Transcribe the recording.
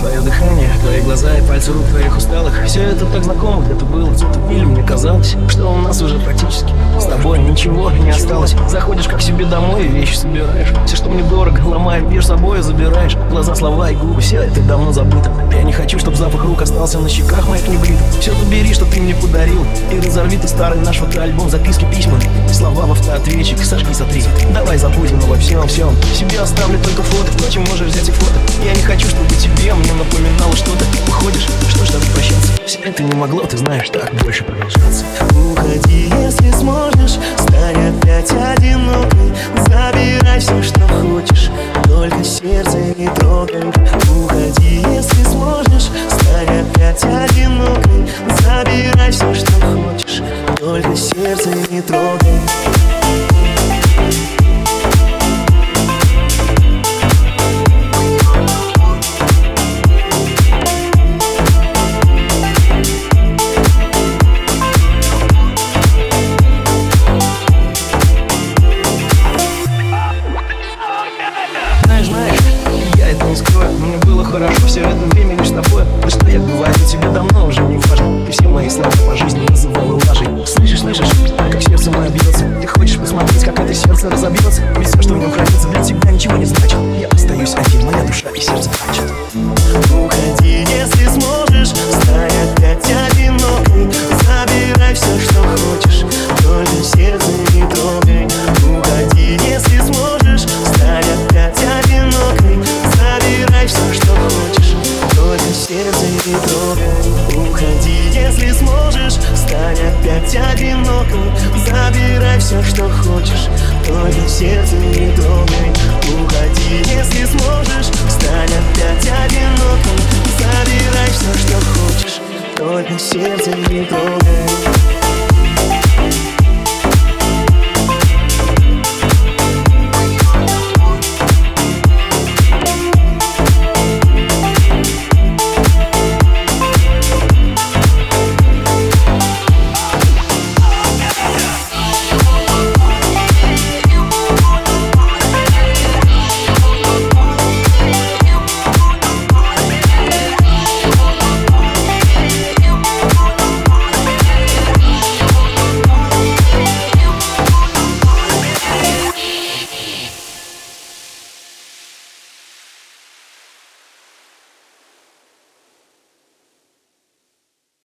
Твое дыхание, твои глаза и пальцы рук твоих усталых. Все это так знакомо, где-то было в фильме. Мне казалось, что у нас уже практически с тобой ничего не осталось. Заходишь как себе домой и вещи собираешь. Все, что мне дорого, ломаем, бьешь собой и забираешь. Глаза, слова и губы, все это давно забыто. Я не хочу, чтобы запах рук остался на щеках моих небритых. Все то бери, что ты мне подарил, и разорви ты старый наш фотоальбом. Записки, письма и слова в автоответчик. Сожги, сотри, давай забудем обо всем. Себе оставлю только фото, впрочем, можешь взять и фото. Я не хочу, чтобы тебе мне напоминало что-то. Уходишь, что ж тогда прощаться? Все это не могло, ты знаешь, так больше продолжаться. Уходи, если сможешь, стань опять одинокой. Забирай все, что хочешь, только сердце не трогай. Уходи, если сможешь, стань опять одинокой. Забирай все, что хочешь, только сердце не трогай. Знаешь, я это не скрою. Мне было хорошо все это время лишь с тобой. Да что я говорю, тебе давно уже не важно. Ты все мои слова по жизни называла лажей. Слышишь, как сердце мое бьется. Ты хочешь посмотреть, как это сердце разобьется? Ведь все, что в нем хранится, для тебя ничего не значит. Я остаюсь один, моя душа и сердце плачет. Уходи, если сможешь, стань опять одинокой. Забирай все, что хочешь, только сердце не трогай. Уходи, если сможешь, стань опять одинокой. Забирай все, что хочешь, только сердце не трогай. Уходи, если сможешь, стань опять одинокой. Забирай все, что хочешь, только сердце не трогай. Уходи, если сможешь, стань опять одинокой. Забирай все, что хочешь, только сердце не трогай.